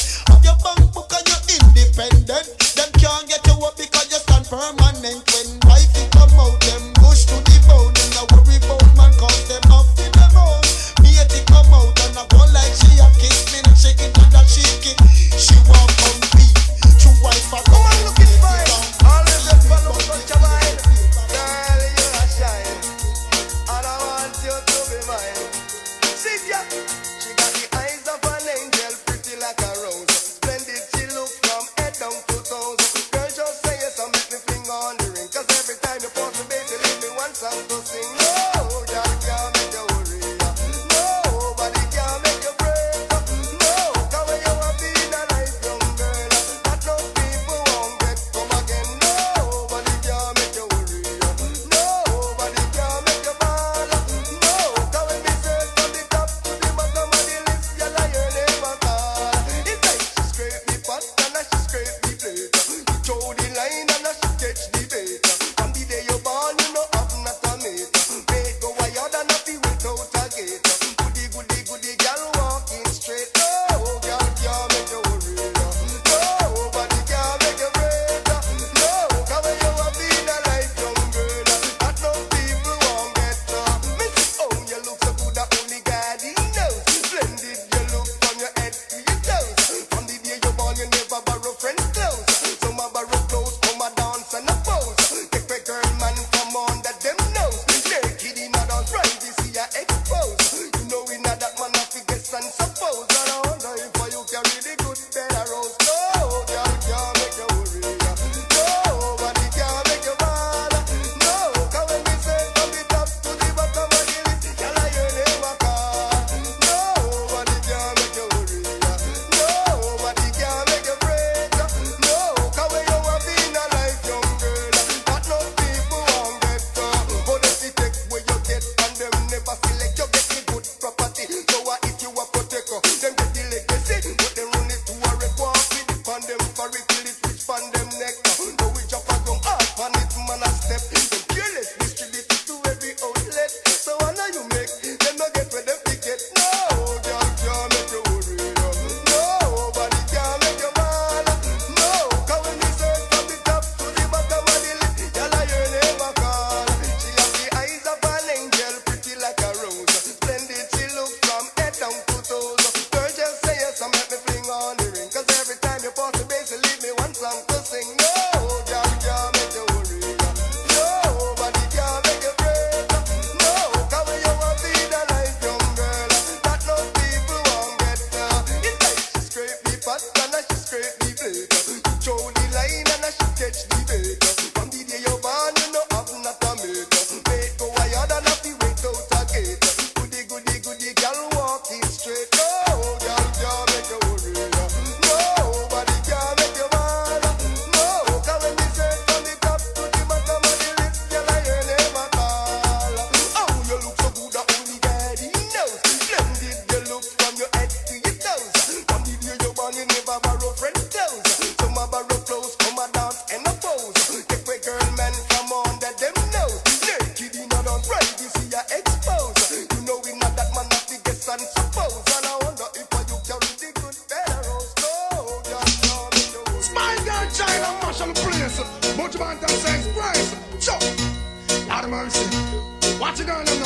[SPEAKER 19] want to say express. So, Lord of mercy. What you gonna do?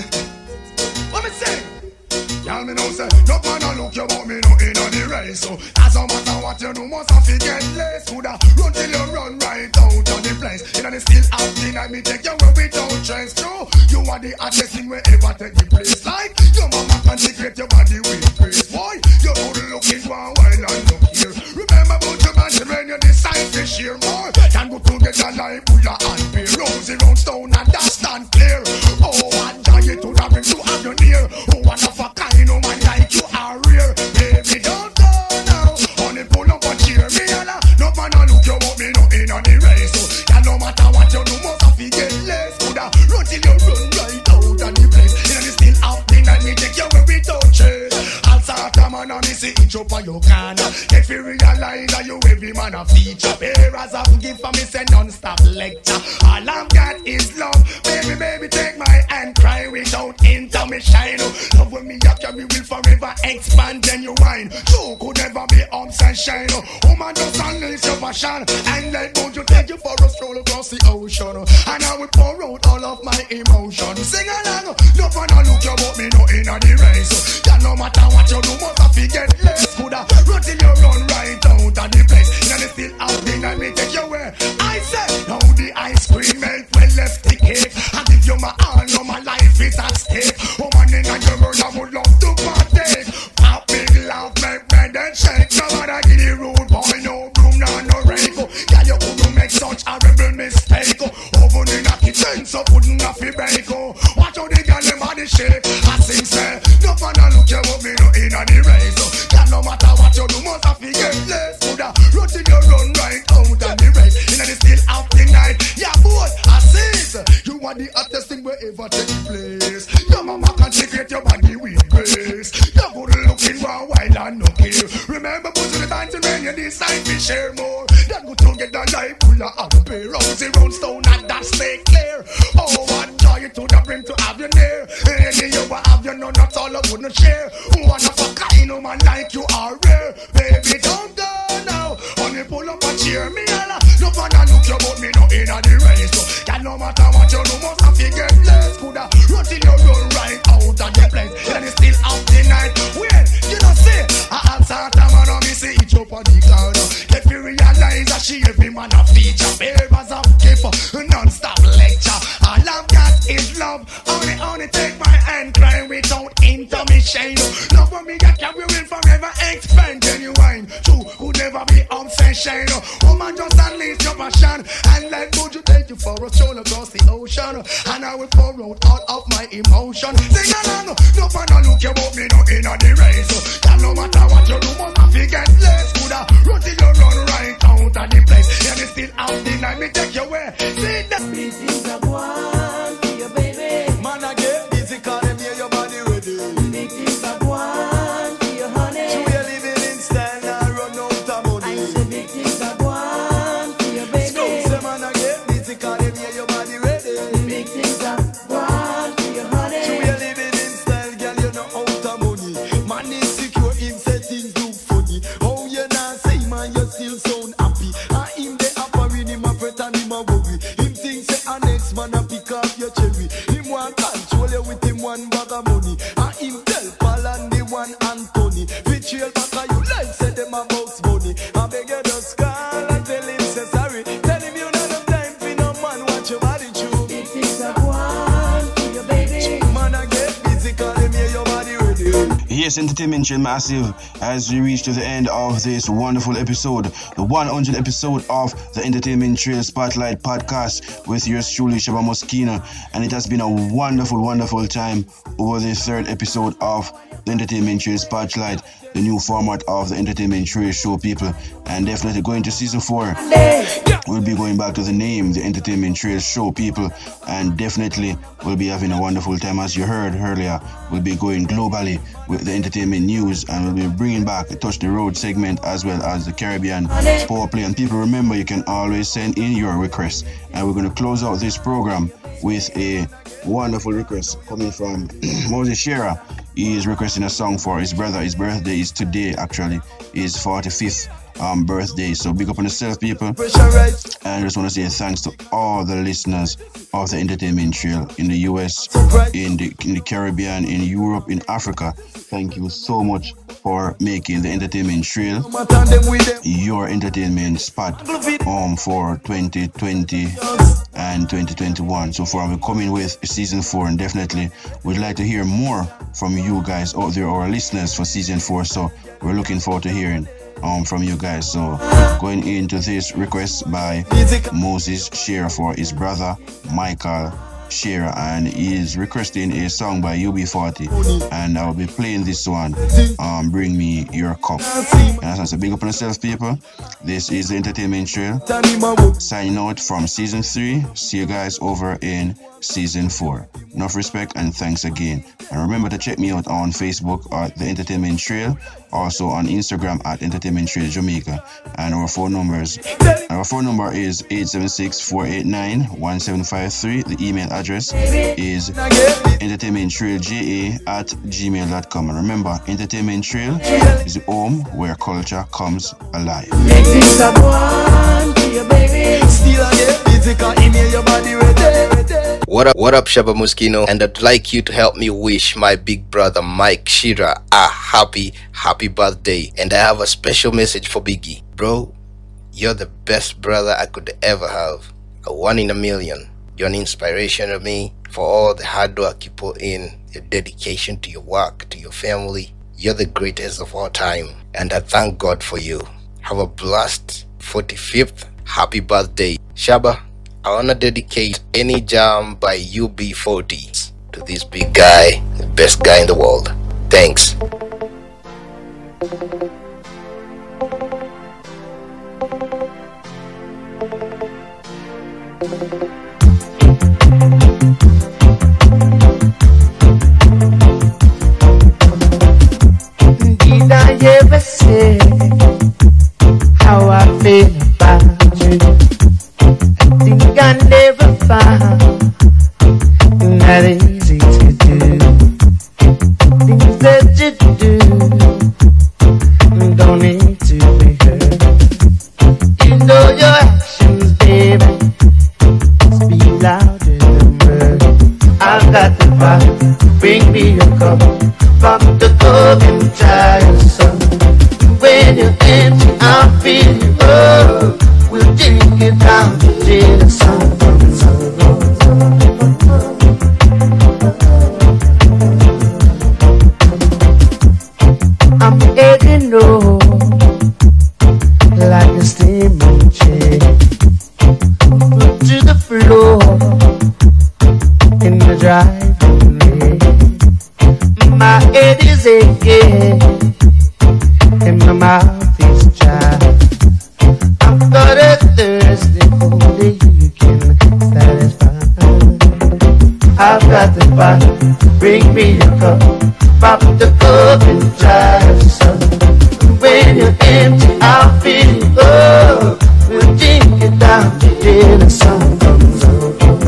[SPEAKER 19] What me say? Y'all me know say, no man a look you but me no in on the race. So, as no matter what you do, must have to get less. Coulda run till you run right out of the place. You know they still out tonight, me take you where without chance. True, you are the hottest thing wherever take the place. Like, your mama consecrate your body with grace. Boy, you good looking one while and look here. Remember about your man when you decide to share more. Can go together like Buddha and Bear. Rosy round stone and that stand clear. Oh, one giant to the ring to have you near. Oh, one of a kind. No man like you are rare. Baby, don't go now. Only pull up and cheer me, yalla. No man a look you but me no in on the race. So, yeah, no matter what you do, must have to get less. Coulda run till you run right out of the place. You know, still out the night, me take you where we don't chase. I'll start a man and me see each up on your corner. If you realize that you every man a feature. Parents have give for me say non-stop lecture. All I've got is love. Baby, baby, take my hand, cry without intermission. Love when me up, we will forever expand. Then you wine. You could never be sunshine. Woman just unleash your passion and let go to take you for a stroll across the ocean. And I will pour out all of my emotions. Sing along. No man a look you but me no in the race. Yeah, no matter what you do, must have to get less. Coulda run till you run right out of the place. You know they still out there and me take you where I say. Now the ice cream melt well left the cake. I give you my all, no my life is at stake. Woman in a your world I would love to partake. Pop big laugh, make me then shake. No matter give the rude boy, no broom, no rake. Yeah, you couldn't make such horrible mistake. Oven in a kitchen, so couldn't have to break. Watch how the girl them body shake. I sing say, no man a look you up me no in a the race. Yeah, no matter what you do, must have to get less. Coulda run till you run right out of the race. You know they still out the night. Yeah, boy, I see you are the hottest thing wherever take place. Your mama consecrate your body with grace. You're good looking one while and no care. Remember put to the dancing when you decide to share more. That go together like Bulla and Bear. Rosy round stone and that stay clear. Oh, one joy to the brim to have you near. Any you will have you know that's all I wouldn't share. One of a kind of man like you are rare. Baby, don't go now. Only pull up and cheer me, yalla. No man a look you but me no in the race. So, yeah, no matter what you do, must have to get less. Coulda run till you run right out of the place. And it's still out the night. When you know see, I answer the man on me see each up on the corner. Get me realize that she every man a feature. Bearers of gift, non-stop lecture. All I've got is love. Only take my hand, cry without intermission. Love for me that we will forever expand. Genuine, true, could never be obsession. Woman just unleash your passion and let go to take you for a stroll across the ocean. And I will pour out all of my emotion. Sing along, no man a look you but me no in the race. Yeah, no matter what you do, must have to get less. Coulda run till you run right out of the place. Yeah, me still out the night, me take you where. See that big things are one for you, baby. Man, I get busy, call them here, your body ready. Big things are one for you, honey. So you're living in style and run out of money. I say big things are one for you, baby. So man, I get busy, call them here, your body ready. Big things are one for you, honey. So you're living in style, girl, you know out of money. Man is secure, him say things look funny. Oh, you not say, man, you still sound happy. And him they offering him a fret and him a worry. Him think say a next man a pick up your cherry. Him want control you with him one bag of money. And him tell Paul and the one Anthony. Fit trail back of you like say them a box money. I beg you just call and tell him say sorry. Tell him you not have time for no man watch your body true. It is a one for your baby. Man I get busy call him here your body ready.
[SPEAKER 3] Yes, Entertainment Trail Massive, as we reach to the end of this wonderful episode, the 100th episode of the Entertainment Trail Spotlight podcast with yours truly, Shaba Moschino, and it has been a wonderful, wonderful time over the third episode of the Entertainment Trail Spotlight, the new format of the Entertainment Trail show, people, and definitely going to season 4. We'll be going back to the name, the Entertainment Trail show, people, and definitely we'll be having a wonderful time. As you heard earlier, we'll be going globally with the entertainment news, and we'll be bringing back the Touch the Road segment as well as the Caribbean Power Play. And people, remember, you can always send in your requests, and we're going to close out this program with a wonderful request coming from Moses Shearer. he is requesting a song for his brother. His birthday is today, actually. His 45th birthday. So big up on yourself, people. And I just want to say thanks to all the listeners of the Entertainment Trail in the US, in the Caribbean, in Europe, in Africa. Thank you so much for making the Entertainment Trail your entertainment spot for 2020 and 2021. So far we're coming with season 4, and definitely we'd like to hear more from you guys out there, our listeners, for season 4. So we're looking forward to hearing from you guys. So going into this request by Moses Shearer for his brother Michael Shearer, and he is requesting a song by UB40, and I'll be playing this one, Bring Me Your Cup. And as I say, big up on yourself, people. This is the Entertainment Trail, signing out from season 3. See you guys over in season 4. Enough respect and thanks again. And remember to check me out on Facebook at The Entertainment Trail, also on Instagram at Entertainment Trail Jamaica. And our phone number is 876-489-1753. The email address is entertainmenttrailja@gmail.com. And remember, Entertainment Trail is the home where culture comes alive.
[SPEAKER 21] What up, Shabba Muskino? And I'd like you to help me wish my big brother Mike Shearer a happy birthday. And I have a special message for Biggie. Bro, you're the best brother I could ever have. A 1 in a million. You're an inspiration to me for all the hard work you put in, your dedication to your work, to your family. You're the greatest of all time. And I thank God for you. Have a blessed 45th happy birthday. Shabba, I wanna dedicate any jam by UB40 to this big guy, the best guy in the world. Thanks.
[SPEAKER 6] Did I ever say how I feel about you? Think I never found that easy to do. Things that you do don't need to be heard. You know your actions, baby, speak louder than words. I've got the power, bring me your cup, pop the cup and try your son. When you're empty, I'll feel you up. We'll drink it down till the sun comes up. I'm heading low like a steaming chair, put to the floor in the driving lane. My head is aching and my mouth is dry. I've got a thirsty, only you can satisfy. I've got the bottle, bring me a cup, pop the cup and try some. When you're empty, I'll fill you up. We'll drink it down till the sun comes up.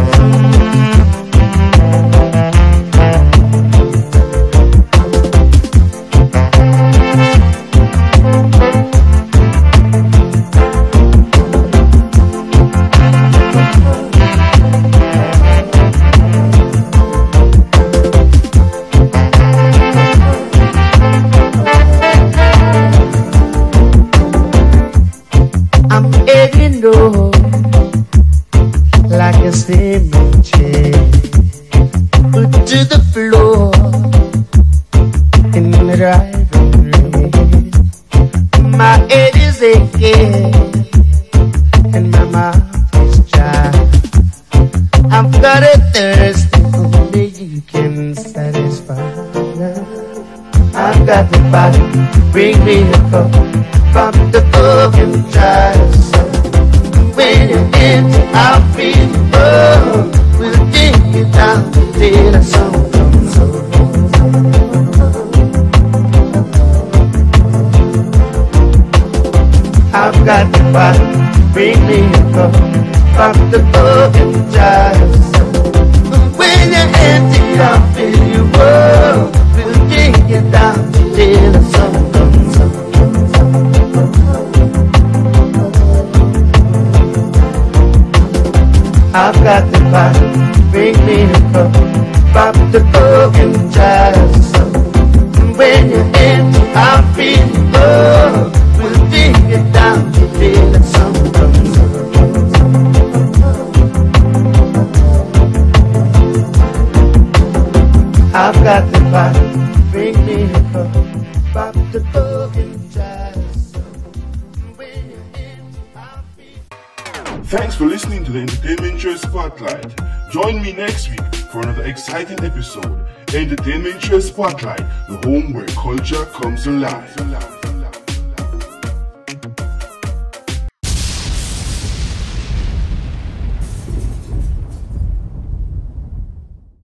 [SPEAKER 6] Low, like a steaming chair, put to the floor in the driving lane. My head is aching and my mouth is dry. I've got a thirst, only you can satisfy. I've got the bottle, bring me a cup, pop the cup and try some. When you're empty, I'll fill you up. We'll drink it down till the sun comes up. I've got the bottle, bring me a cup, pop the cup and try some. When you're empty, I'll fill you up. We'll drink you down till the sun comes up. I've got the pot, bring me the cup, pop the cork and try the sun. When you're empty, I'll feel the love. We'll dig it down till the sun comes up. I've got the pot, bring me the cup, pop the cork and try the sun. When you're empty, I'll feel.
[SPEAKER 2] Thanks for listening to the Entertainment Trail Spotlight. Join me next week for another exciting episode. Entertainment Trail Spotlight, the home where culture comes alive.